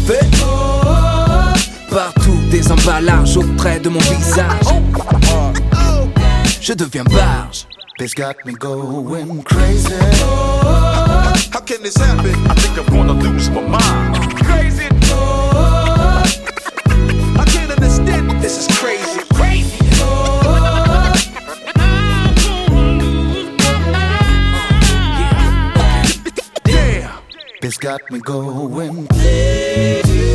fait. Partout des emballages auprès de mon visage. Je deviens barge. It's got me going crazy. How can this happen? I think I'm gonna lose my mind. Crazy. I can't understand. This is crazy. Crazy. It's got me going crazy.